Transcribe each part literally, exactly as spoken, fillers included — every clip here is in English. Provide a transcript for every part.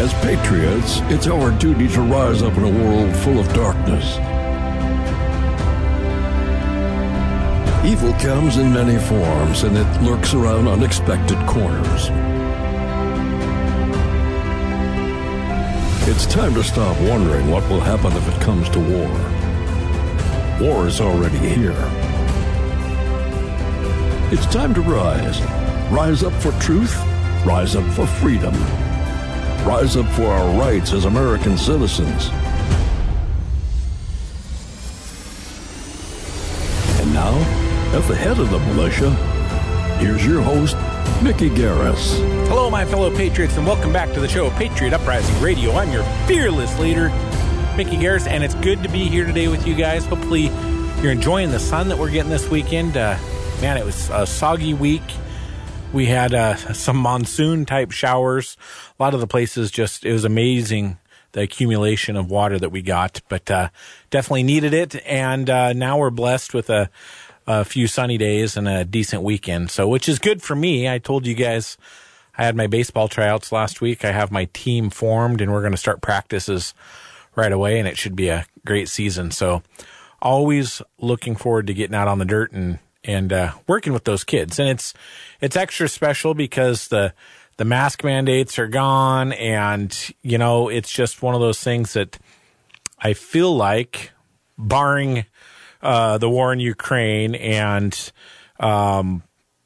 As patriots, it's our duty to rise up in a world full of darkness. Evil comes in many forms, and it lurks around unexpected corners. It's time to stop wondering what will happen if it comes to war. War is already here. It's time to rise. Rise up for truth. Rise up for freedom. Rise up for our rights as American citizens. And now, at the head of the militia, here's your host, Mickey Garris. Hello, my fellow patriots, and welcome back to the show, Patriot Uprising Radio. I'm your fearless leader, Mickey Garris, and it's good to be here today with you guys. Hopefully, you're enjoying the sun that we're getting this weekend. Uh, man, it was a soggy week. We had uh, some monsoon-type showers. A lot of the places just, it was amazing, the accumulation of water that we got, but uh, definitely needed it, and uh, now we're blessed with a a few sunny days and a decent weekend, so which is good for me. I told you guys I had my baseball tryouts last week. I have my team formed, and we're going to start practices right away, and it should be a great season. So always looking forward to getting out on the dirt and and uh, working with those kids. And it's it's extra special because the the mask mandates are gone, and you know it's just one of those things that I feel like, barring Uh, the war in Ukraine and um,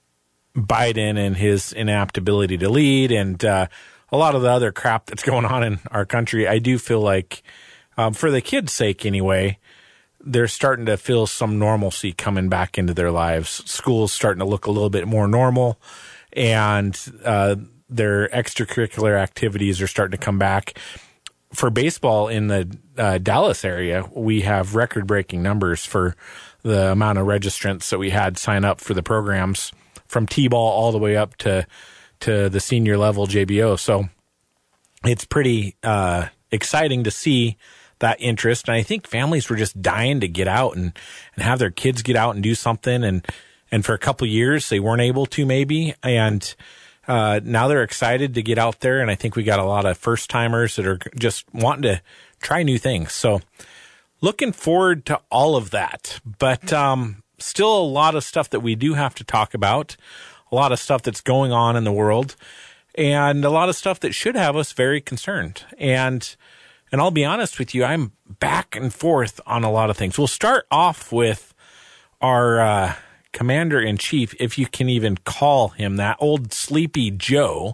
Biden and his inaptability to lead and uh, a lot of the other crap that's going on in our country, I do feel like, um, for the kids' sake anyway, they're starting to feel some normalcy coming back into their lives. School's starting to look a little bit more normal, and uh, their extracurricular activities are starting to come back. For baseball in the uh, Dallas area, we have record-breaking numbers for the amount of registrants that we had sign up for the programs, from T-ball all the way up to to the senior level J B O. So it's pretty uh, exciting to see that interest. And I think families were just dying to get out and, and have their kids get out and do something. And, and for a couple of years, they weren't able to maybe. And Uh, now they're excited to get out there, and I think we got a lot of first-timers that are just wanting to try new things. So looking forward to all of that. But um, still a lot of stuff that we do have to talk about, a lot of stuff that's going on in the world, and a lot of stuff that should have us very concerned. And and I'll be honest with you, I'm back and forth on a lot of things. We'll start off with our Uh, Commander-in-Chief, if you can even call him that, old Sleepy Joe.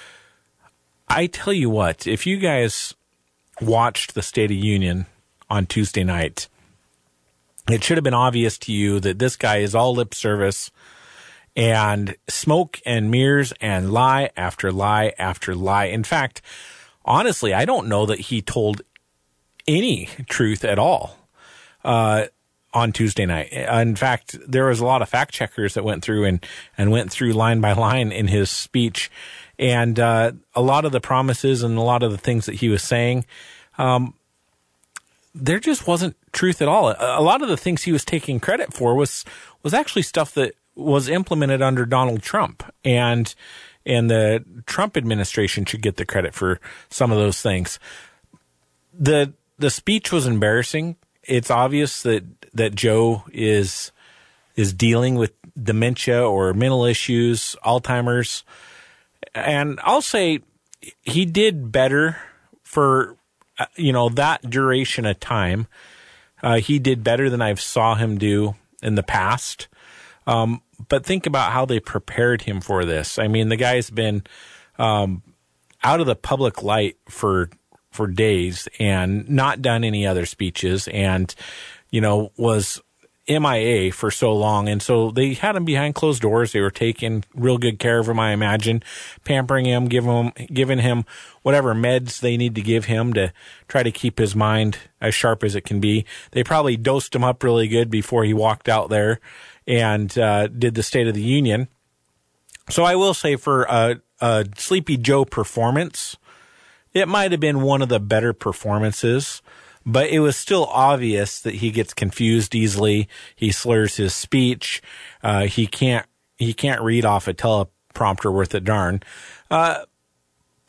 I tell you what, if you guys watched the State of Union on Tuesday night, it should have been obvious to you that this guy is all lip service and smoke and mirrors and lie after lie after lie. In fact, honestly, I don't know that he told any truth at all. Uh, on Tuesday night. In fact, there was a lot of fact checkers that went through and, and went through line by line in his speech. And uh, a lot of the promises and a lot of the things that he was saying, um, there just wasn't truth at all. A, a lot of the things he was taking credit for was was actually stuff that was implemented under Donald Trump. And, and the Trump administration should get the credit for some of those things. The the speech was embarrassing. It's obvious that, that Joe is is dealing with dementia or mental issues, Alzheimer's. And I'll say he did better for, uh, you know, that duration of time. Uh, he did better than I've saw him do in the past. Um, but think about how they prepared him for this. I mean, the guy's been um, out of the public light for for days and not done any other speeches and, you know, was M I A for so long. And so they had him behind closed doors. They were taking real good care of him, I imagine, pampering him, giving him, giving him whatever meds they need to give him to try to keep his mind as sharp as it can be. They probably dosed him up really good before he walked out there and uh, did the State of the Union. So I will say for a, a Sleepy Joe performance, it might have been one of the better performances, but it was still obvious that he gets confused easily. He slurs his speech. Uh, he can't he can't read off a teleprompter worth a darn. Uh, but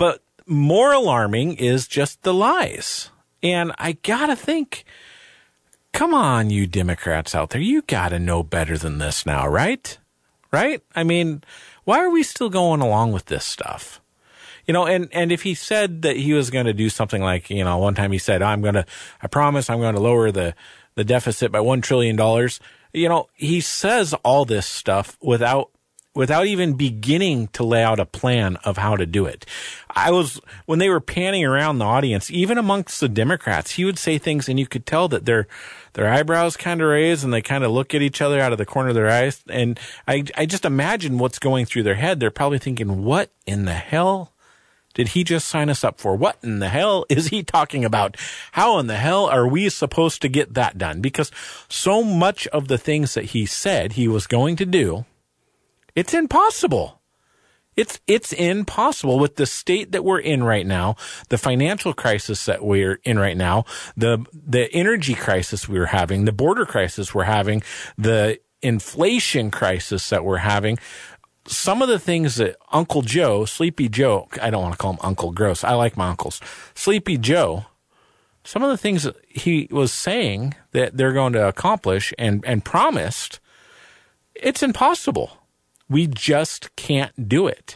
more alarming is just the lies. And I gotta think, come on, you Democrats out there, you gotta know better than this now, right? Right? I mean, why are we still going along with this stuff? You know, and, and if he said that he was going to do something like, you know, one time he said, I'm going to, I promise I'm going to lower the, the deficit by one trillion dollars. You know, he says all this stuff without without even beginning to lay out a plan of how to do it. I was, when they were panning around the audience, even amongst the Democrats, he would say things and you could tell that their, their eyebrows kind of raise and they kind of look at each other out of the corner of their eyes. And I, I just imagine what's going through their head. They're probably thinking, what in the hell did he just sign us up for? What in the hell is he talking about? How in the hell are we supposed to get that done? Because so much of the things that he said he was going to do, it's impossible. It's it's impossible with the state that we're in right now, the financial crisis that we're in right now, the the energy crisis we're having, the border crisis we're having, the inflation crisis that we're having. Some of the things that Uncle Joe, Sleepy Joe, I don't want to call him Uncle Gross. I like my uncles. Sleepy Joe, some of the things that he was saying that they're going to accomplish and, and promised, it's impossible. We just can't do it.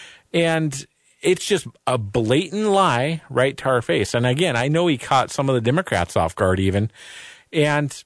And it's just a blatant lie right to our face. And again, I know he caught some of the Democrats off guard even. And,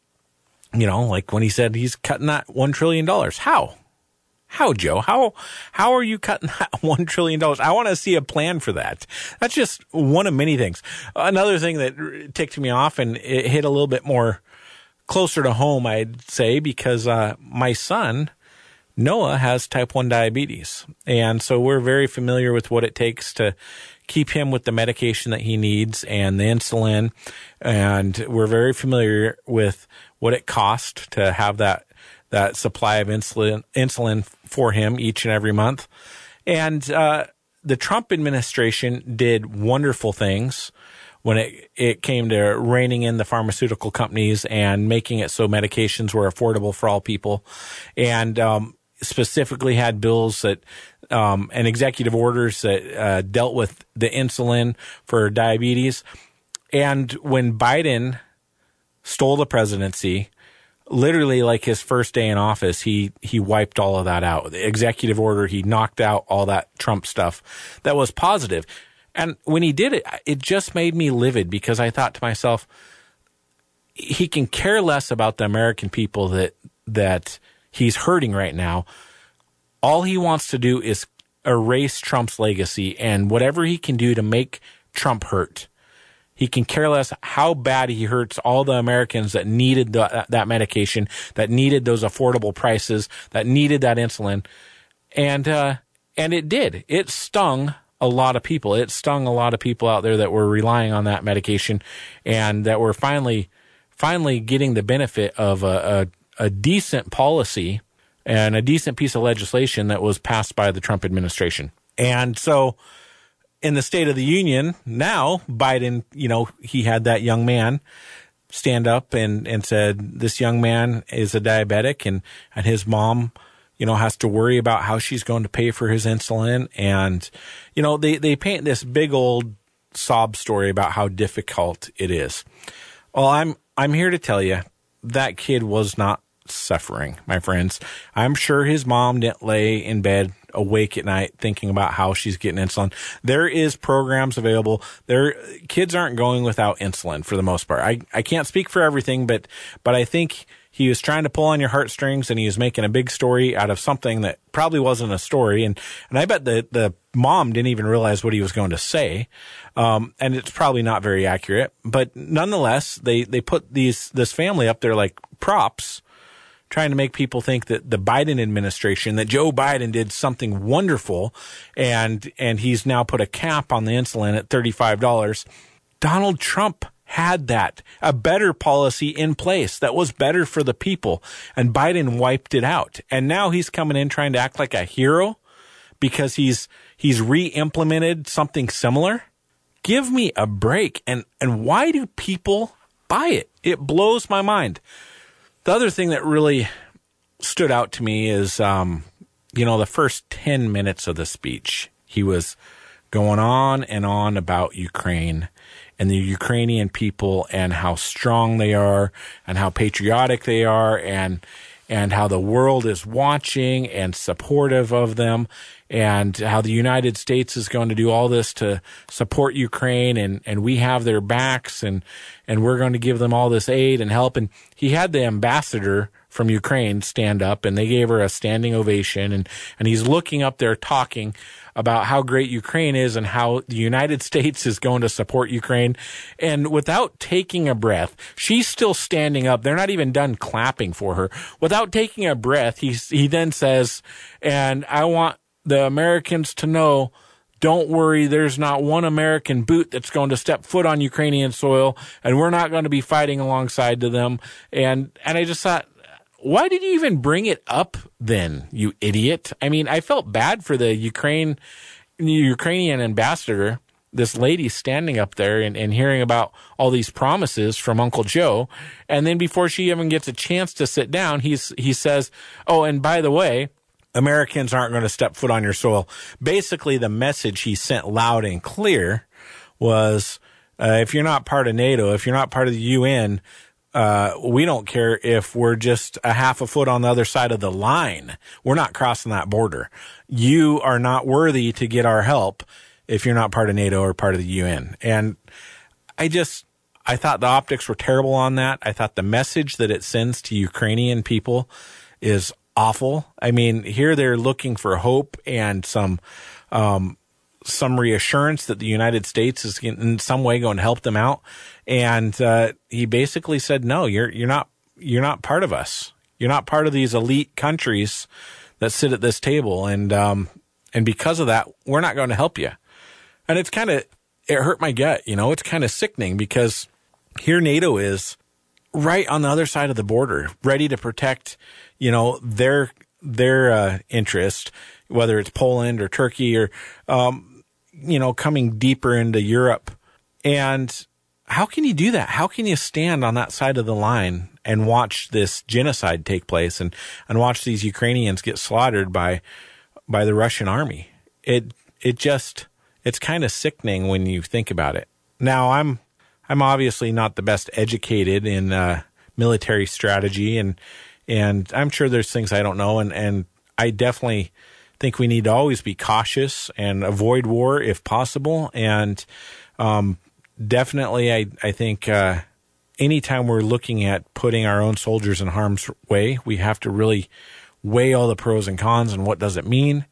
you know, like when he said he's cutting that one trillion dollars. How? How, Joe? How how are you cutting that one trillion dollars? I want to see a plan for that. That's just one of many things. Another thing that ticked me off, and it hit a little bit more closer to home, I'd say, because uh, my son, Noah, has type one diabetes. And so we're very familiar with what it takes to keep him with the medication that he needs and the insulin. And we're very familiar with what it costs to have that that supply of insulin insulin for him each and every month. And uh, the Trump administration did wonderful things when it, it came to reining in the pharmaceutical companies and making it so medications were affordable for all people. And um, specifically had bills that um, and executive orders that uh, dealt with the insulin for diabetes. And when Biden stole the presidency, literally like his first day in office, he, he wiped all of that out. The executive order, he knocked out all that Trump stuff that was positive. And when he did it, it just made me livid because I thought to myself, he can care less about the American people that, that he's hurting right now. All he wants to do is erase Trump's legacy and whatever he can do to make Trump hurt. He can care less how bad he hurts all the Americans that needed the, that medication, that needed those affordable prices, that needed that insulin. And, uh, and it did. It stung a lot of people. It stung a lot of people out there that were relying on that medication and that were finally, finally getting the benefit of a, a, a decent policy and a decent piece of legislation that was passed by the Trump administration. And so, in the State of the Union, now Biden, you know, he had that young man stand up and, and said, this young man is a diabetic and, and his mom, you know, has to worry about how she's going to pay for his insulin. And, you know, they, they paint this big old sob story about how difficult it is. Well, I'm, I'm here to tell you that kid was not suffering, my friends. I'm sure his mom didn't lay in bed awake at night thinking about how she's getting insulin. There is programs available. There, kids aren't going without insulin for the most part. I, I can't speak for everything, but, but I think he was trying to pull on your heartstrings and he was making a big story out of something that probably wasn't a story. And, and I bet the, the mom didn't even realize what he was going to say. Um, and it's probably not very accurate, but nonetheless, they, they put these, this family up there like props, trying to make people think that the Biden administration, that Joe Biden did something wonderful and and he's now put a cap on the insulin at thirty-five dollars. Donald Trump had that, a better policy in place that was better for the people, and Biden wiped it out. And now he's coming in trying to act like a hero because he's he's re-implemented something similar. Give me a break. And and why do people buy it? It blows my mind. The other thing that really stood out to me is, um, you know, the first ten minutes of the speech, he was going on and on about Ukraine and the Ukrainian people and how strong they are and how patriotic they are and and how the world is watching and supportive of them, and how the United States is going to do all this to support Ukraine, and, and we have their backs, and, and we're going to give them all this aid and help. And he had the ambassador from Ukraine stand up, and they gave her a standing ovation, and, and he's looking up there talking about how great Ukraine is and how the United States is going to support Ukraine. And without taking a breath, she's still standing up. They're not even done clapping for her. Without taking a breath, he, he then says, and I want the Americans to know, don't worry, there's not one American boot that's going to step foot on Ukrainian soil, and we're not going to be fighting alongside to them. And, and I just thought, why did you even bring it up then, you idiot? I mean, I felt bad for the Ukraine, Ukrainian ambassador, this lady standing up there and, and hearing about all these promises from Uncle Joe. And then before she even gets a chance to sit down, he's, he says, oh, and by the way, Americans aren't going to step foot on your soil. Basically, the message he sent loud and clear was, uh, if you're not part of NATO, if you're not part of the U N, Uh, we don't care if we're just a half a foot on the other side of the line. We're not crossing that border. You are not worthy to get our help if you're not part of NATO or part of the U N. And I just, I thought the optics were terrible on that. I thought the message that it sends to Ukrainian people is awful. I mean, here they're looking for hope and some, um, some reassurance that the United States is in some way going to help them out. And, uh, he basically said, no, you're, you're not, you're not part of us. You're not part of these elite countries that sit at this table. And, um, and because of that, we're not going to help you. And it's kind of, it hurt my gut. You know, it's kind of sickening because here NATO is right on the other side of the border, ready to protect, you know, their, their, uh, interest, whether it's Poland or Turkey or, um, you know, coming deeper into Europe. And how can you do that? How can you stand on that side of the line and watch this genocide take place and, and watch these Ukrainians get slaughtered by, by the Russian army? It, it just, it's kind of sickening when you think about it. Now, I'm, I'm obviously not the best educated in, uh, military strategy, and, and I'm sure there's things I don't know. And, and I definitely think we need to always be cautious and avoid war if possible. And, um, definitely, I, I think, uh, anytime we're looking at putting our own soldiers in harm's way, we have to really weigh all the pros and cons and what does it mean.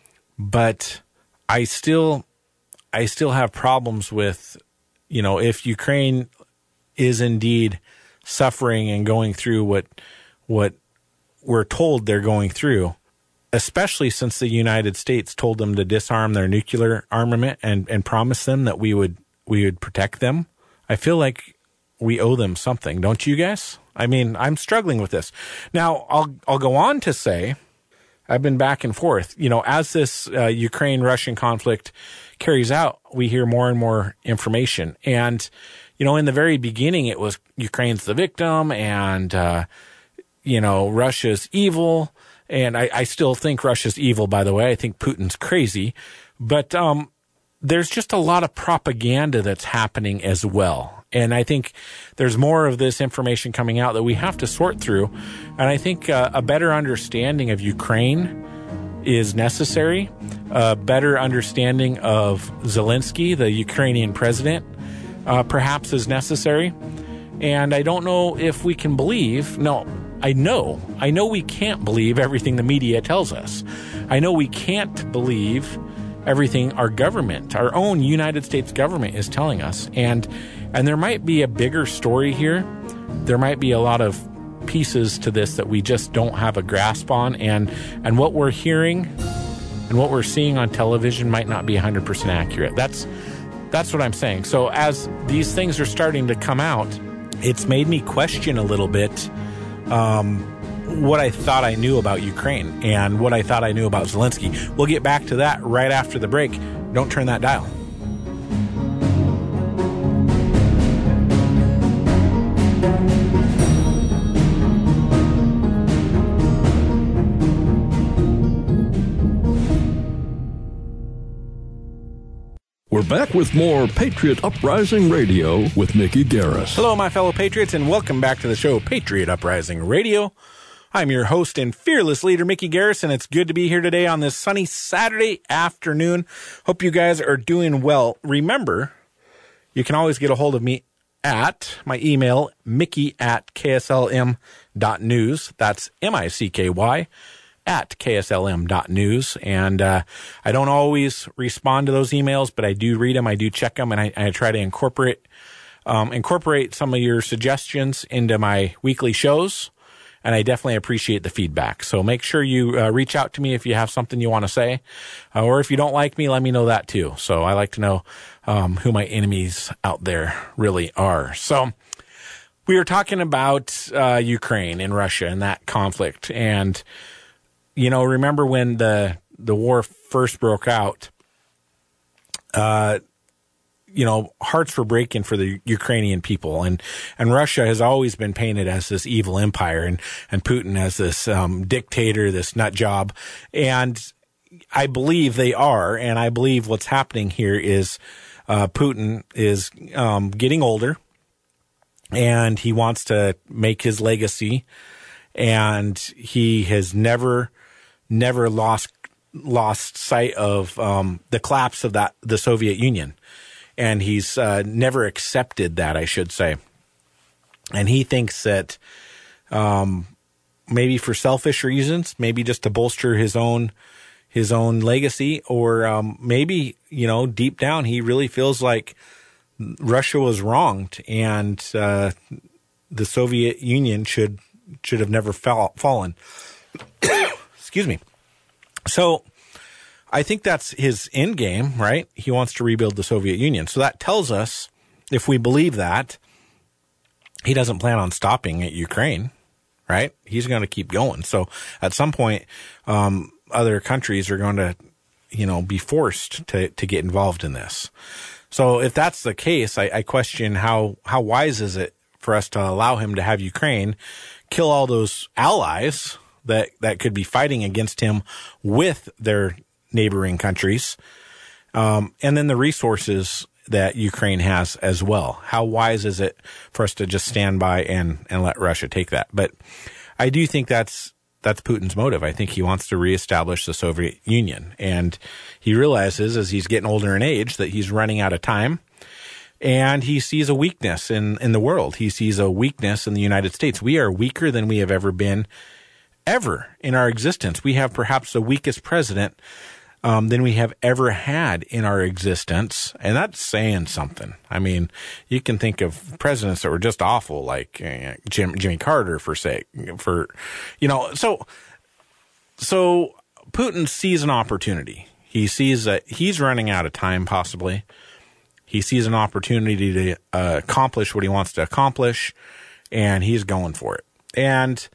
But I still, I still have problems with, you know, if Ukraine is indeed suffering and going through what, what we're told they're going through, especially since the United States told them to disarm their nuclear armament and, and promised them that we would, we would protect them. I feel like we owe them something. Don't you guys? I mean, I'm struggling with this. Now, I'll, I'll go on to say, I've been back and forth. You know, as this uh, Ukraine-Russian conflict carries out, we hear more and more information. And, you know, in the very beginning, it was Ukraine's the victim and, uh, you know, Russia's evil. And I, I still think Russia's evil, by the way. I think Putin's crazy. But um, there's just a lot of propaganda that's happening as well. And I think there's more of this information coming out that we have to sort through. And I think uh, a better understanding of Ukraine is necessary. A better understanding of Zelensky, the Ukrainian president, uh, perhaps is necessary. And I don't know if we can believe, no, I know, I know we can't believe everything the media tells us. I know we can't believe everything our government, our own United States government is telling us. And and there might be a bigger story here. There might be a lot of pieces to this that we just don't have a grasp on. And, and what we're hearing and what we're seeing on television might not be one hundred percent accurate. That's, that's what I'm saying. So as these things are starting to come out, it's made me question a little bit um, what I thought I knew about Ukraine and what I thought I knew about Zelensky. We'll get back to that right after the break. Don't turn that dial. We're back with more Patriot Uprising Radio with Mickey Garris. Hello, my fellow patriots, and welcome back to the show, Patriot Uprising Radio. I'm your host and fearless leader, Mickey Garris, and it's good to be here today on this sunny Saturday afternoon. Hope you guys are doing well. Remember, you can always get a hold of me at my email, mickey at k s l m dot news. That's M I C K Y. at k s l m dot news. And uh, I don't always respond to those emails, but I do read them, I do check them, and I, I try to incorporate um, incorporate some of your suggestions into my weekly shows, and I definitely appreciate the feedback. So make sure you uh, reach out to me if you have something you want to say, uh, or if you don't like me, let me know that too. So I like to know um, who my enemies out there really are. So we were talking about uh, Ukraine and Russia and that conflict, and you know, remember when the the war first broke out, uh, you know, hearts were breaking for the Ukrainian people, and, and Russia has always been painted as this evil empire, and, and Putin as this um, dictator, this nut job. And I believe they are, and I believe what's happening here is uh, Putin is um, getting older, and he wants to make his legacy, and he has never... never lost lost sight of um, the collapse of that the Soviet Union, and he's uh, never accepted that, I should say. And he thinks that um, maybe for selfish reasons, maybe just to bolster his own his own legacy, or um, maybe, you know, deep down he really feels like Russia was wronged, and uh, the Soviet Union should should have never fell, fallen. Excuse me. So I think that's his end game, right? He wants to rebuild the Soviet Union. So that tells us, if we believe that, he doesn't plan on stopping at Ukraine, right? He's going to keep going. So at some point, um, other countries are going to, you know, be forced to, to get involved in this. So if that's the case, I, I question how, how wise is it for us to allow him to have Ukraine kill all those allies that, that could be fighting against him with their neighboring countries, um, and then the resources that Ukraine has as well. How wise is it for us to just stand by and, and let Russia take that? But I do think that's that's Putin's motive. I think he wants to reestablish the Soviet Union, and he realizes as he's getting older in age that he's running out of time, and he sees a weakness in, in the world. He sees a weakness in the United States. We are weaker than we have ever been ever in our existence. We have perhaps the weakest president um, than we have ever had in our existence, and that's saying something. I mean, you can think of presidents that were just awful, like uh, Jim, Jimmy Carter, for sake, for you know. So, so Putin sees an opportunity. He sees that he's running out of time, possibly. He sees an opportunity to uh, accomplish what he wants to accomplish, and he's going for it. And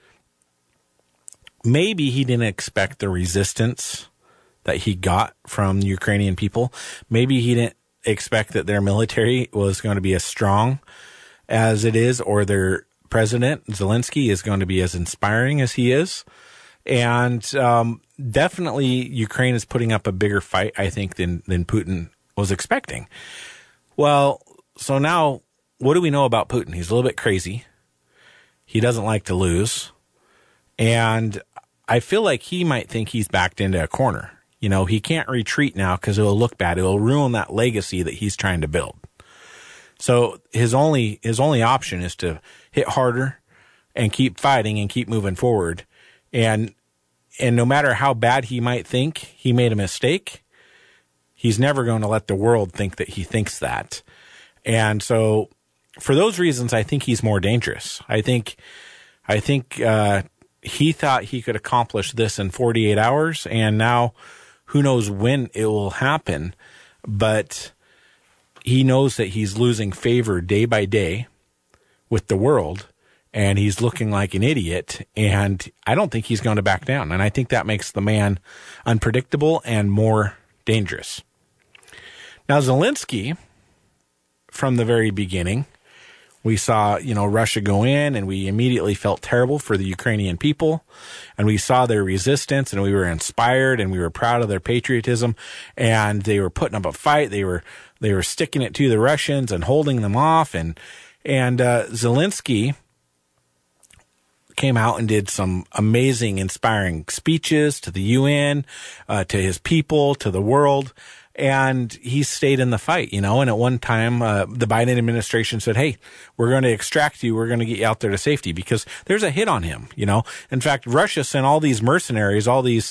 maybe he didn't expect the resistance that he got from the Ukrainian people. Maybe he didn't expect that their military was going to be as strong as it is, or their president, Zelensky, is going to be as inspiring as he is. And um, definitely Ukraine is putting up a bigger fight, I think, than, than Putin was expecting. Well, so now what do we know about Putin? He's a little bit crazy. He doesn't like to lose. And I feel like he might think he's backed into a corner. You know, he can't retreat now because it will look bad. It will ruin that legacy that he's trying to build. So his only his only option is to hit harder and keep fighting and keep moving forward. And and no matter how bad he might think he made a mistake, he's never going to let the world think that he thinks that. And so for those reasons, I think he's more dangerous. I think I think uh he thought he could accomplish this in forty-eight hours, and now who knows when it will happen, but he knows that he's losing favor day by day with the world, and he's looking like an idiot, and I don't think he's going to back down, and I think that makes the man unpredictable and more dangerous. Now, Zelensky, from the very beginning, We saw, you know, Russia go in, and we immediately felt terrible for the Ukrainian people. And we saw their resistance, and we were inspired, and we were proud of their patriotism. And they were putting up a fight. They were they were sticking it to the Russians and holding them off. And and uh, Zelensky came out and did some amazing, inspiring speeches to the U N, uh, to his people, to the world. And he stayed in the fight, you know, and at one time, uh, the Biden administration said, hey, we're going to extract you. We're going to get you out there to safety, because there's a hit on him, you know. In fact, Russia sent all these mercenaries, all these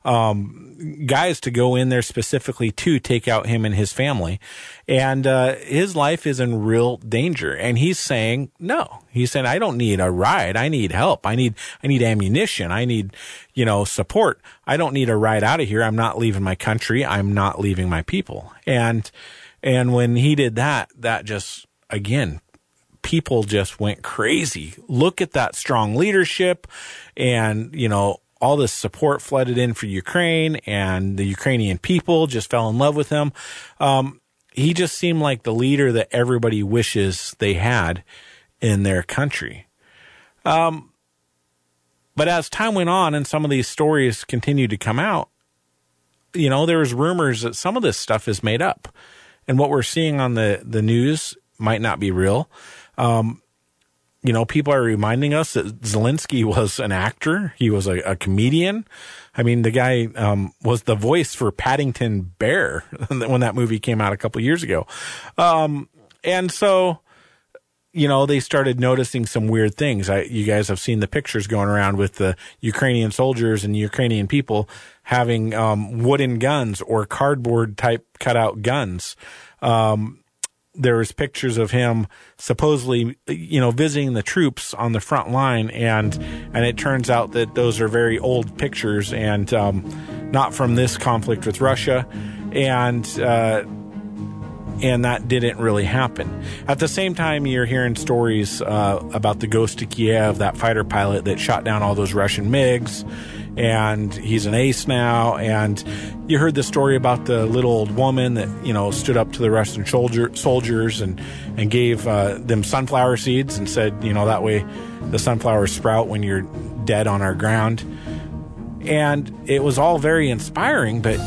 um, guys to go in there specifically to take out him and his family. And uh, his life is in real danger. And he's saying, no, he's saying, I don't need a ride. I need help. I need, I need ammunition. I need, you know, support. I don't need a ride out of here. I'm not leaving my country. I'm not leaving my people. And, and when he did that, that just, again, people just went crazy. Look at that strong leadership, and, you know, all this support flooded in for Ukraine, and the Ukrainian people just fell in love with him. Um, he just seemed like the leader that everybody wishes they had in their country. Um, but as time went on and some of these stories continued to come out, you know, there was rumors that some of this stuff is made up, and what we're seeing on the, the news might not be real. Um, you know, people are reminding us that Zelensky was an actor. He was a, a comedian. I mean, the guy um, was the voice for Paddington Bear when that movie came out a couple years ago. Um, and so, you know, they started noticing some weird things. I, you guys have seen the pictures going around with the Ukrainian soldiers and Ukrainian people having um, wooden guns or cardboard type cutout guns. Um, there was pictures of him supposedly, you know, visiting the troops on the front line, and and it turns out that those are very old pictures and um, not from this conflict with Russia, and uh, and that didn't really happen. At the same time, you're hearing stories uh, about the Ghost of Kiev, that fighter pilot that shot down all those Russian MiGs, and he's an ace now. And you heard the story about the little old woman that, you know, stood up to the Russian soldier, soldiers and, and gave uh, them sunflower seeds and said, you know, that way the sunflowers sprout when you're dead on our ground. And it was all very inspiring, but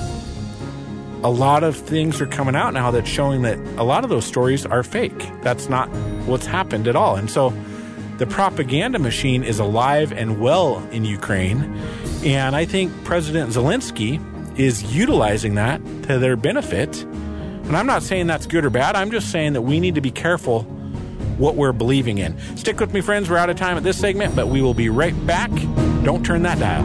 a lot of things are coming out now that's showing that a lot of those stories are fake. That's not what's happened at all. And so the propaganda machine is alive and well in Ukraine. And I think President Zelensky is utilizing that to their benefit. And I'm not saying that's good or bad. I'm just saying that we need to be careful what we're believing in. Stick with me, friends. We're out of time at this segment, but we will be right back. Don't turn that dial.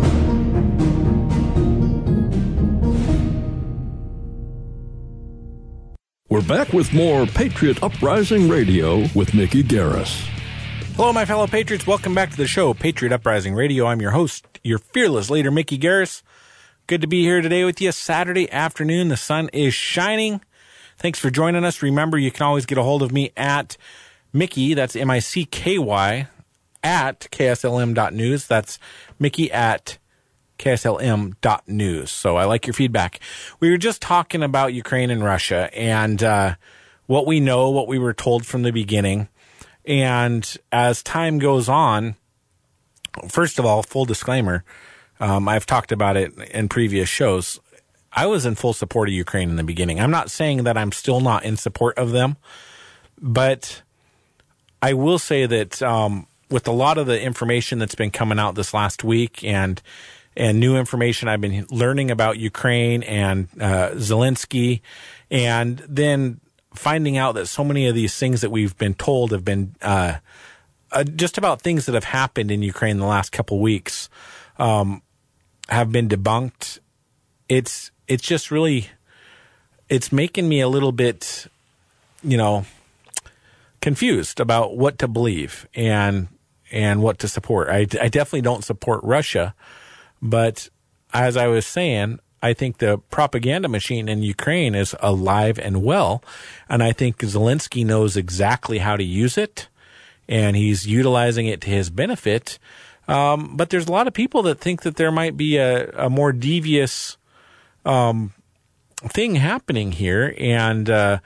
We're back with more Patriot Uprising Radio with Mickey Garris. Hello, my fellow patriots. Welcome back to the show, Patriot Uprising Radio. I'm your host, your fearless leader, Mickey Garris. Good to be here today with you. Saturday afternoon. The sun is shining. Thanks for joining us. Remember, you can always get a hold of me at Mickey, that's M I C K Y, at K S L M dot news. That's Mickey at K S L M dot news. So I like your feedback. We were just talking about Ukraine and Russia and uh, what we know, what we were told from the beginning. And as time goes on, first of all, full disclaimer, um, I've talked about it in previous shows. I was in full support of Ukraine in the beginning. I'm not saying that I'm still not in support of them, but I will say that um, with a lot of the information that's been coming out this last week and and new information I've been learning about Ukraine and uh, Zelensky, and then finding out that so many of these things that we've been told have been uh, uh, just about things that have happened in Ukraine in the last couple weeks um, have been debunked. It's it's just really, it's making me a little bit, you know, confused about what to believe and and what to support. I, I definitely don't support Russia. But as I was saying, I think the propaganda machine in Ukraine is alive and well. And I think Zelensky knows exactly how to use it, and he's utilizing it to his benefit. Um, but there's a lot of people that think that there might be a, a more devious um, thing happening here, and uh,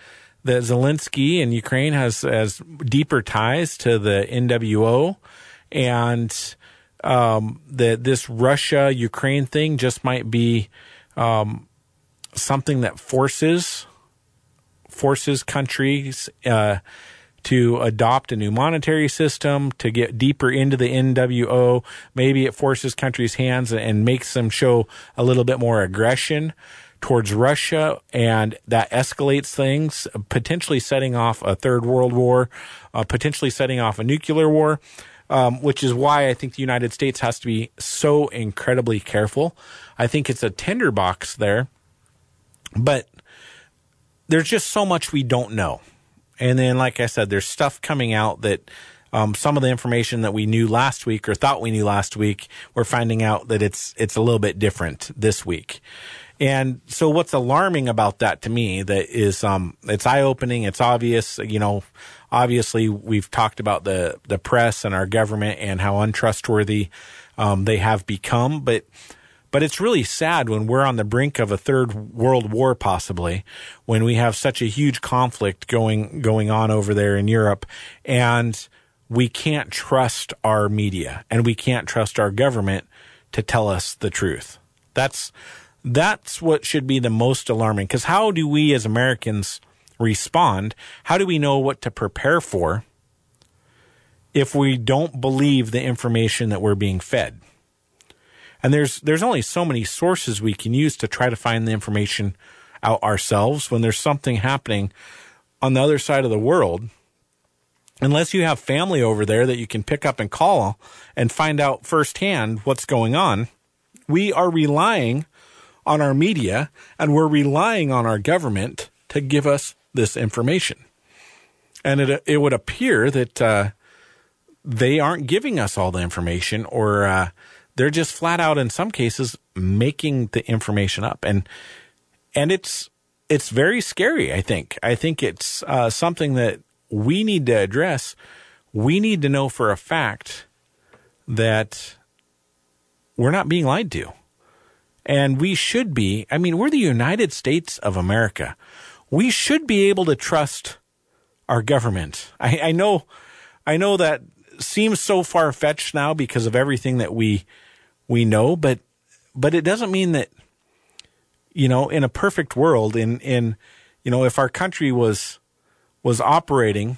that Zelensky in Ukraine has, has deeper ties to the N W O, and um, that this Russia-Ukraine thing just might be um, something that forces forces countries uh, to adopt a new monetary system, to get deeper into the N W O. Maybe it forces countries' hands and makes them show a little bit more aggression towards Russia, and that escalates things, potentially setting off a third world war, uh, potentially setting off a nuclear war, um, which is why I think the United States has to be so incredibly careful. I think it's a tinderbox there, but there's just so much we don't know. And then, like I said, there's stuff coming out that um, some of the information that we knew last week or thought we knew last week, we're finding out that it's it's a little bit different this week. And so what's alarming about that to me that is um, it's eye-opening, it's obvious, you know, obviously we've talked about the, the press and our government and how untrustworthy um, they have become, but But it's really sad when we're on the brink of a third world war, possibly, when we have such a huge conflict going going on over there in Europe, and we can't trust our media and we can't trust our government to tell us the truth. That's that's what should be the most alarming, because how do we as Americans respond? How do we know what to prepare for if we don't believe the information that we're being fed? And there's there's only so many sources we can use to try to find the information out ourselves when there's something happening on the other side of the world. Unless you have family over there that you can pick up and call and find out firsthand what's going on, we are relying on our media and we're relying on our government to give us this information. And it it would appear that uh, they aren't giving us all the information, or uh, they're just flat out, in some cases, making the information up. And and it's it's very scary, I think. I think it's uh, something that we need to address. We need to know for a fact that we're not being lied to. And we should be. I mean, we're the United States of America. We should be able to trust our government. I, I know, I know that seems so far-fetched now because of everything that we we know, but but it doesn't mean that, you know, in a perfect world, in in you know, if our country was was operating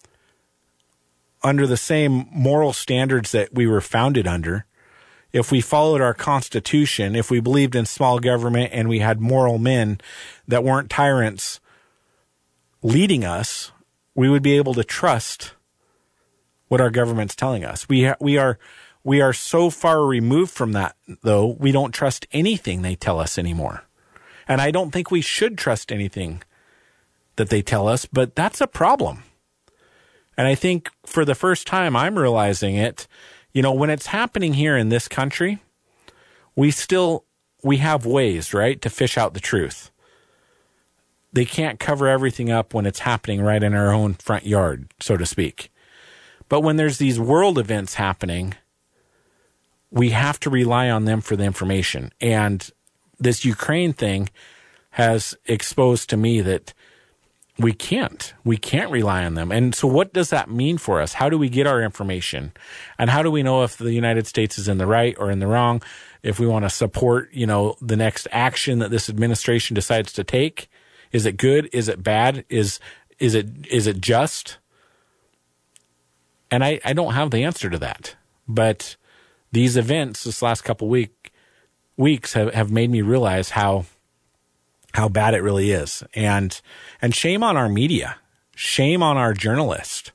under the same moral standards that we were founded under, if we followed our Constitution, if we believed in small government and we had moral men that weren't tyrants leading us, we would be able to trust what our government's telling us. We ha- we are we are so far removed from that, though, we don't trust anything they tell us anymore. And I don't think we should trust anything that they tell us, but that's a problem. And I think for the first time I'm realizing it, you know, when it's happening here in this country, we still, we have ways, right, to fish out the truth. They can't cover everything up when it's happening right in our own front yard, so to speak. But when there's these world events happening, we have to rely on them for the information. And this Ukraine thing has exposed to me that we can't. We can't rely on them. And so what does that mean for us? How do we get our information? And how do we know if the United States is in the right or in the wrong? If we want to support, you know, the next action that this administration decides to take? Is it good? Is it bad? Is is it is it just? And I, I don't have the answer to that. But these events this last couple week weeks have, have made me realize how how bad it really is. And and shame on our media. Shame on our journalists.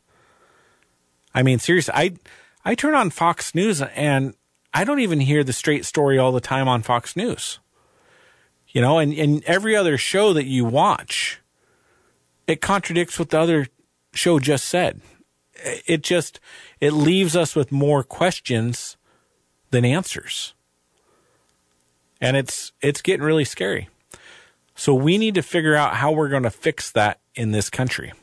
I mean, seriously, I I turn on Fox News and I don't even hear the straight story all the time on Fox News. You know, and, and every other show that you watch, it contradicts what the other show just said. It just, it leaves us with more questions than answers. And it's it's getting really scary. So we need to figure out how we're going to fix that in this country.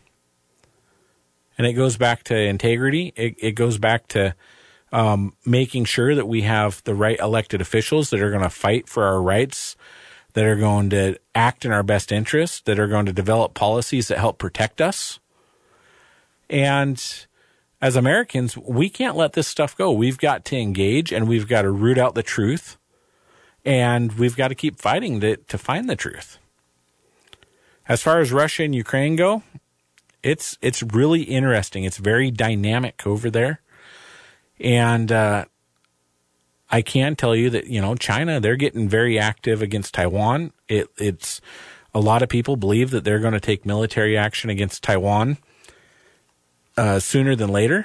And it goes back to integrity. It, it goes back to um, making sure that we have the right elected officials that are going to fight for our rights, that are going to act in our best interest, that are going to develop policies that help protect us. And as Americans, we can't let this stuff go. We've got to engage, and we've got to root out the truth, and we've got to keep fighting to, to find the truth. As far as Russia and Ukraine go, it's it's really interesting. It's very dynamic over there. And uh, I can tell you that, you know, China, they're getting very active against Taiwan. It, it's a lot of people believe that they're going to take military action against Taiwan uh, sooner than later.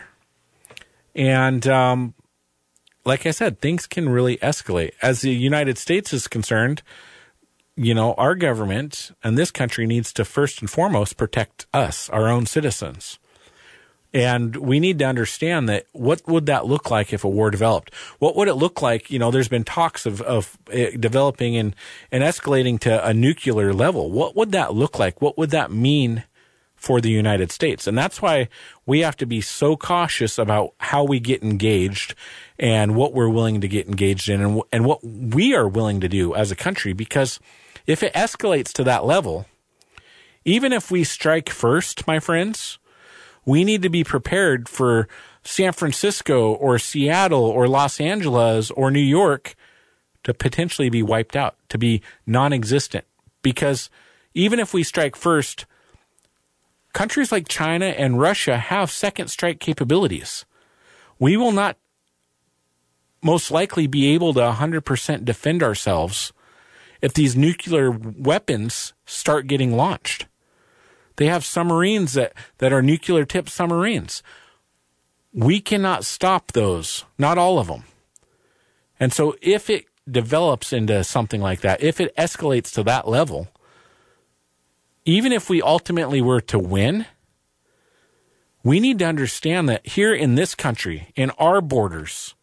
And um, like I said, things can really escalate. As the United States is concerned, you know, our government and this country needs to first and foremost protect us, our own citizens. And we need to understand that what would that look like if a war developed? What would it look like? You know, there's been talks of, of uh, developing and, and escalating to a nuclear level. What would that look like? What would that mean for the United States? And that's why we have to be so cautious about how we get engaged and what we're willing to get engaged in and, and what we are willing to do as a country. Because if it escalates to that level, even if we strike first, my friends, we need to be prepared for San Francisco or Seattle or Los Angeles or New York to potentially be wiped out, to be non-existent. Because even if we strike first, countries like China and Russia have second strike capabilities. We will not most likely be able to one hundred percent defend ourselves if these nuclear weapons start getting launched. They have submarines that, that are nuclear-tipped submarines. We cannot stop those, not all of them. And so if it develops into something like that, if it escalates to that level, even if we ultimately were to win, we need to understand that here in this country, in our borders,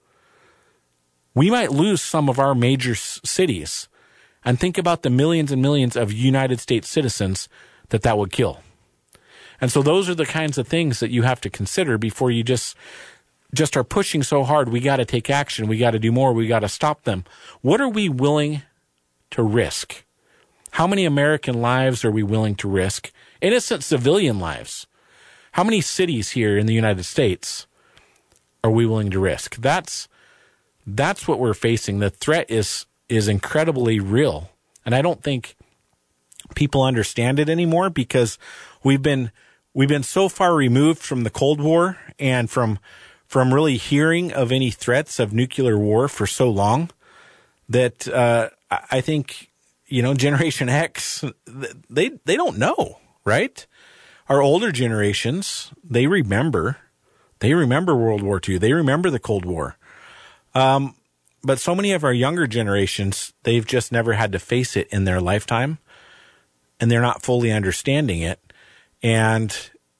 we might lose some of our major s- cities. And think about the millions and millions of United States citizens that that would kill. And so those are the kinds of things that you have to consider before you just just are pushing so hard. We got to take action. We got to do more. We got to stop them. What are we willing to risk? How many American lives are we willing to risk? Innocent civilian lives. How many cities here in the United States are we willing to risk? That's that's what we're facing. The threat is is incredibly real. And I don't think people understand it anymore because we've been we've been so far removed from the Cold War and from from really hearing of any threats of nuclear war for so long that uh, I think, you know, Generation X, they they don't know, right? Our older generations, they remember. They remember World War Two. They remember the Cold War. Um, but so many of our younger generations, they've just never had to face it in their lifetime, and they're not fully understanding it. And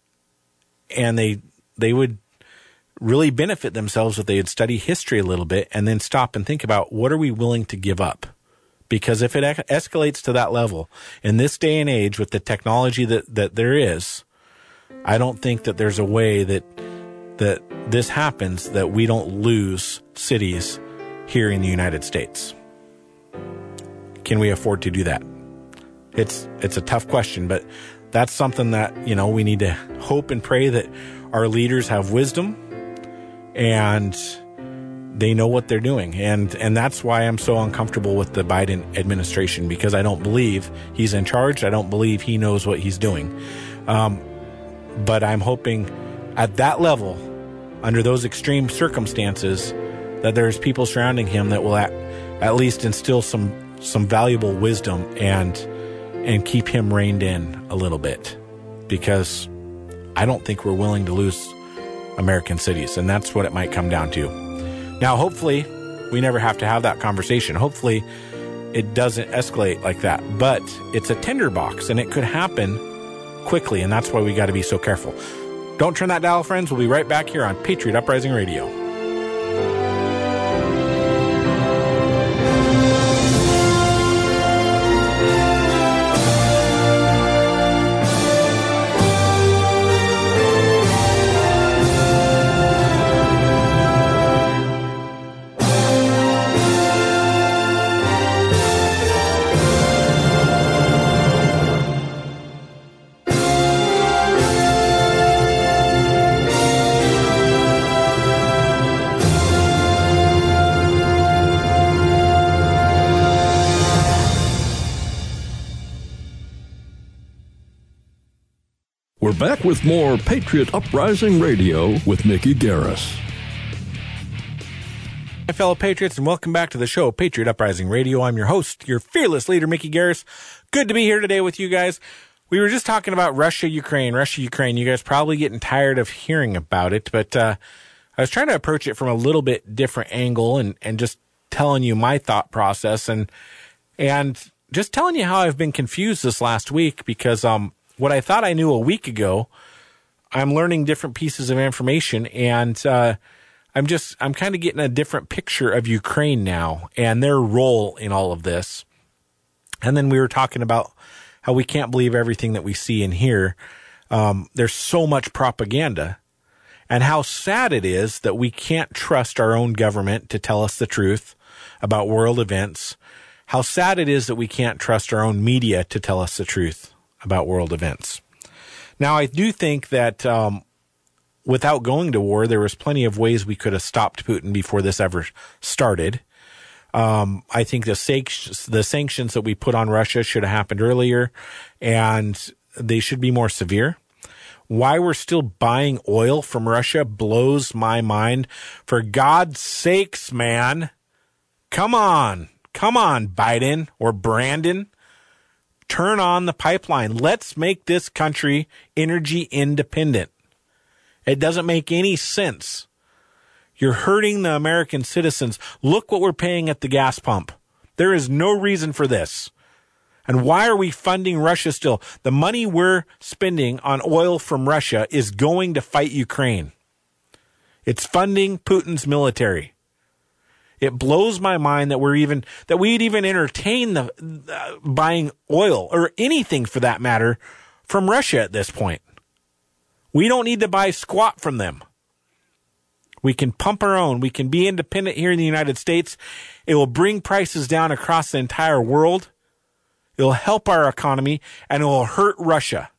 and they they would really benefit themselves if they would study history a little bit and then stop and think about what are we willing to give up? Because if it escalates to that level in this day and age with the technology that, that there is, I don't think that there's a way that that this happens that we don't lose cities here in the United States. Can we afford to do that? It's it's a tough question, but that's something that, you know, we need to hope and pray that our leaders have wisdom and they know what they're doing. And and that's why I'm so uncomfortable with the Biden administration, because I don't believe he's in charge. I don't believe he knows what he's doing. Um, but I'm hoping at that level, under those extreme circumstances, that there's people surrounding him that will at, at least instill some some valuable wisdom and and keep him reined in a little bit, because I don't think we're willing to lose American cities, and that's what it might come down to. Now, hopefully, we never have to have that conversation. Hopefully, it doesn't escalate like that, but it's a tinderbox, and it could happen quickly, and that's why we got to be so careful. Don't turn that dial, friends. We'll be right back here on Patriot Uprising Radio. we're back with more Patriot Uprising Radio with Mickey Garris. Hi, fellow Patriots, and welcome back to the show, Patriot Uprising Radio. I'm your host, your fearless leader, Mickey Garris. Good to be here today with you guys. We were just talking about Russia, Ukraine, Russia, Ukraine. You guys probably getting tired of hearing about it, but uh, I was trying to approach it from a little bit different angle and, and just telling you my thought process and and just telling you how I've been confused this last week because um, what I thought I knew a week ago, I'm learning different pieces of information, and uh, I'm just, I'm kind of getting a different picture of Ukraine now and their role in all of this. And then we were talking about how we can't believe everything that we see and hear. Um, there's so much propaganda, and how sad it is that we can't trust our own government to tell us the truth about world events. How sad it is that we can't trust our own media to tell us the truth about world events. Now, I do think that um, without going to war, there was plenty of ways we could have stopped Putin before this ever started. Um, I think the, sanctions, the sanctions that we put on Russia should have happened earlier, and they should be more severe. Why we're still buying oil from Russia blows my mind. For God's sakes, man. Come on. Come on, Biden or Brandon. Turn on the pipeline. Let's make this country energy independent. It doesn't make any sense. You're hurting the American citizens. Look what we're paying at the gas pump. There is no reason for this. And why are we funding Russia still? The money we're spending on oil from Russia is going to fight Ukraine. It's funding Putin's military. It blows my mind that we're even, that we'd even entertain the uh, buying oil or anything for that matter from Russia at this point. We don't need to buy squat from them. We can pump our own. We can be independent here in the United States. It will bring prices down across the entire world. It will help our economy, and it will hurt Russia.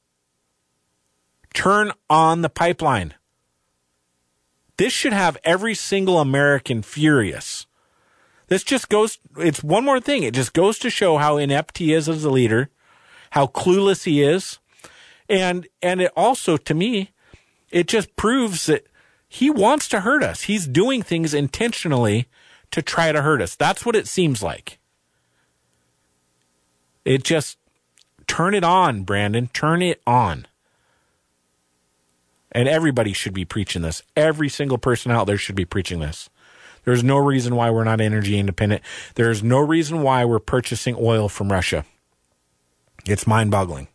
Turn on the pipeline. This should have every single American furious. This just goes, it's one more thing. It just goes to show how inept he is as a leader, how clueless he is. And and it also, to me, it just proves that he wants to hurt us. He's doing things intentionally to try to hurt us. That's what it seems like. It just, turn it on, Brandon. Turn it on. And everybody should be preaching this. Every single person out there should be preaching this. There's no reason why we're not energy independent. There's no reason why we're purchasing oil from Russia. It's mind-boggling.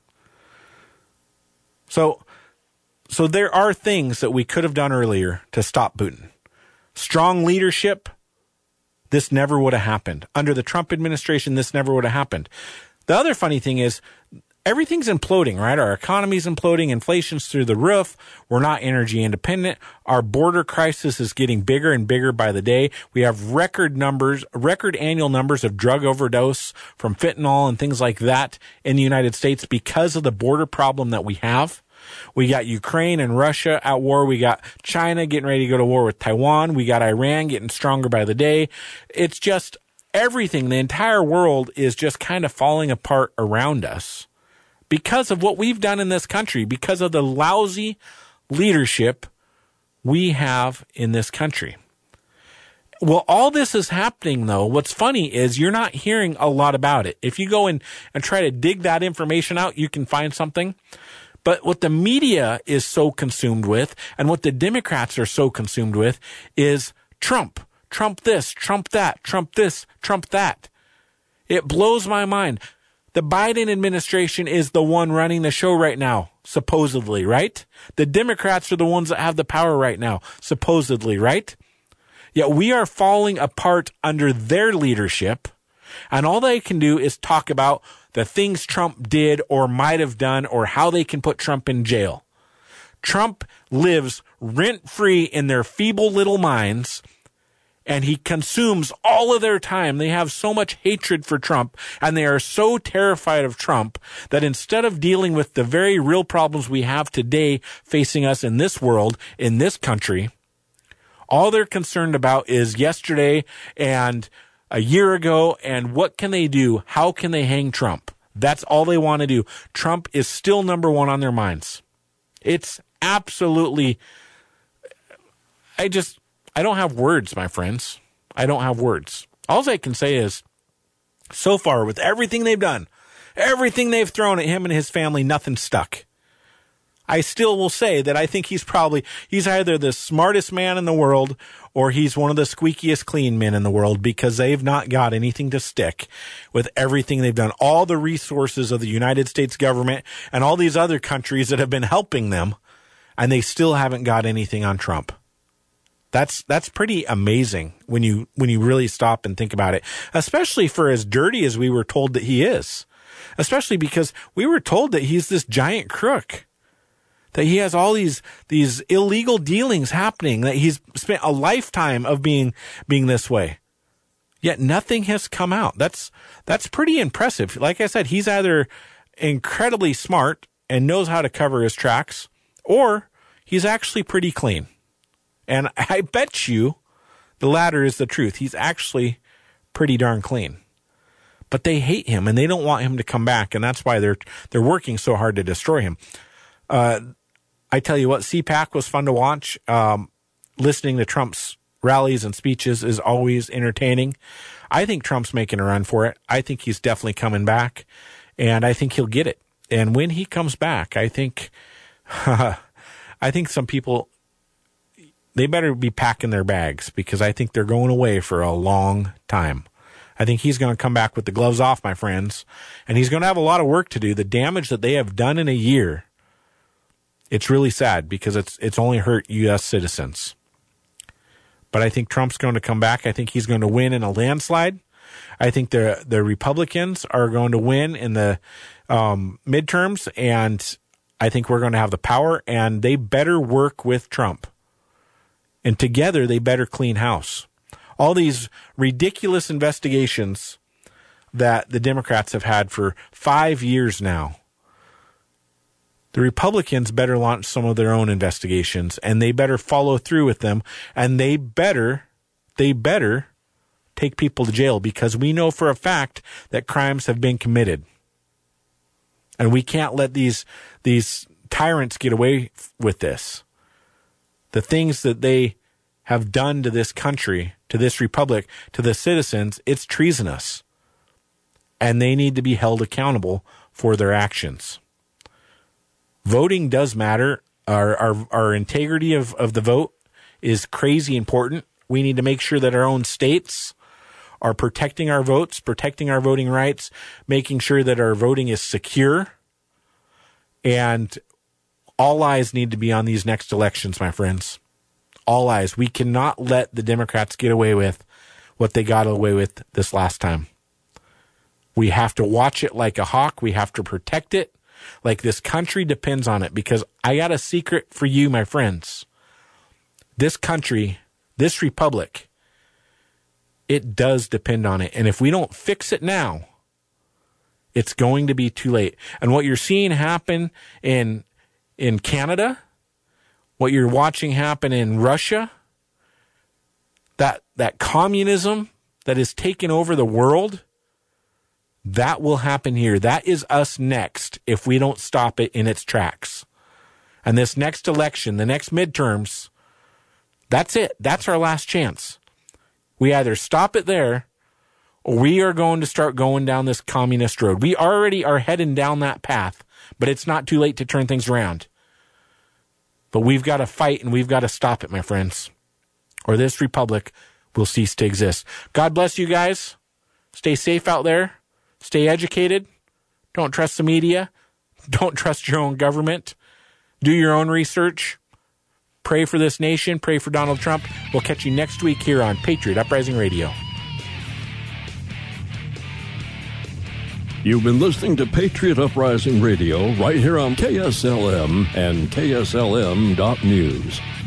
So, so there are things that we could have done earlier to stop Putin. Strong leadership, this never would have happened. Under the Trump administration, this never would have happened. The other funny thing is, everything's imploding, right? Our economy's imploding. Inflation's through the roof. We're not energy independent. Our border crisis is getting bigger and bigger by the day. We have record numbers, record annual numbers of drug overdose from fentanyl and things like that in the United States because of the border problem that we have. We got Ukraine and Russia at war. We got China getting ready to go to war with Taiwan. We got Iran getting stronger by the day. It's just everything. The entire world is just kind of falling apart around us because of what we've done in this country, because of the lousy leadership we have in this country. Well, all this is happening, though. What's funny is you're not hearing a lot about it. If you go in and try to dig that information out, you can find something. But what the media is so consumed with, and what the Democrats are so consumed with, is Trump. Trump this, Trump that, Trump this, Trump that. It blows my mind. The Biden administration is the one running the show right now, supposedly, right? The Democrats are the ones that have the power right now, supposedly, right? Yet we are falling apart under their leadership, and all they can do is talk about the things Trump did or might have done or how they can put Trump in jail. Trump lives rent-free in their feeble little minds, and he consumes all of their time. They have so much hatred for Trump, and they are so terrified of Trump that instead of dealing with the very real problems we have today facing us in this world, in this country, all they're concerned about is yesterday and a year ago, and what can they do? How can they hang Trump? That's all they want to do. Trump is still number one on their minds. It's absolutely, I just, I don't have words, my friends. I don't have words. All I can say is, so far, with everything they've done, everything they've thrown at him and his family, nothing stuck. I still will say that I think he's probably, he's either the smartest man in the world or he's one of the squeakiest clean men in the world, because they've not got anything to stick with everything they've done. All the resources of the United States government and all these other countries that have been helping them, and they still haven't got anything on Trump. That's that's pretty amazing when you when you really stop and think about it, especially for as dirty as we were told that he is, especially because we were told that he's this giant crook, that he has all these these illegal dealings happening, that he's spent a lifetime of being being this way. Yet nothing has come out. That's that's pretty impressive. Like I said, he's either incredibly smart and knows how to cover his tracks, or he's actually pretty clean. And I bet you the latter is the truth. He's actually pretty darn clean. But they hate him and they don't want him to come back, and that's why they're they're working so hard to destroy him. Uh, I tell you what, C PAC was fun to watch. Um, listening to Trump's rallies and speeches is always entertaining. I think Trump's making a run for it. I think he's definitely coming back, and I think he'll get it. And when he comes back, I think, I think some people, they better be packing their bags, because I think they're going away for a long time. I think he's going to come back with the gloves off, my friends, and he's going to have a lot of work to do. The damage that they have done in a year, it's really sad, because it's it's only hurt U S citizens. But I think Trump's going to come back. I think he's going to win in a landslide. I think the the Republicans are going to win in the um, midterms, and I think we're going to have the power, and they better work with Trump. And together, they better clean house. All these ridiculous investigations that the Democrats have had for five years now, the Republicans better launch some of their own investigations, and they better follow through with them, and they better, they better take people to jail, because we know for a fact that crimes have been committed. And we can't let these, these tyrants get away with this. The things that they have done to this country, to this republic, to the citizens, it's treasonous. And they need to be held accountable for their actions. Voting does matter. Our our, our integrity of, of the vote is crazy important. We need to make sure that our own states are protecting our votes, protecting our voting rights, making sure that our voting is secure. And all eyes need to be on these next elections, my friends. All eyes. We cannot let the Democrats get away with what they got away with this last time. We have to watch it like a hawk. We have to protect it like this country depends on it, because I got a secret for you, my friends. This country, this republic, it does depend on it. And if we don't fix it now, it's going to be too late. And what you're seeing happen in in Canada, what you're watching happen in Russia, that that communism that is taking over the world, that will happen here. That is us next if we don't stop it in its tracks. And this next election, the next midterms, that's it. That's our last chance. We either stop it there, or we are going to start going down this communist road. We already are heading down that path, but it's not too late to turn things around. But we've got to fight, and we've got to stop it, my friends, or this republic will cease to exist. God bless you guys. Stay safe out there. Stay educated. Don't trust the media. Don't trust your own government. Do your own research. Pray for this nation. Pray for Donald Trump. We'll catch you next week here on Patriot Uprising Radio. You've been listening to Patriot Uprising Radio right here on K S L M and K S L M dot news.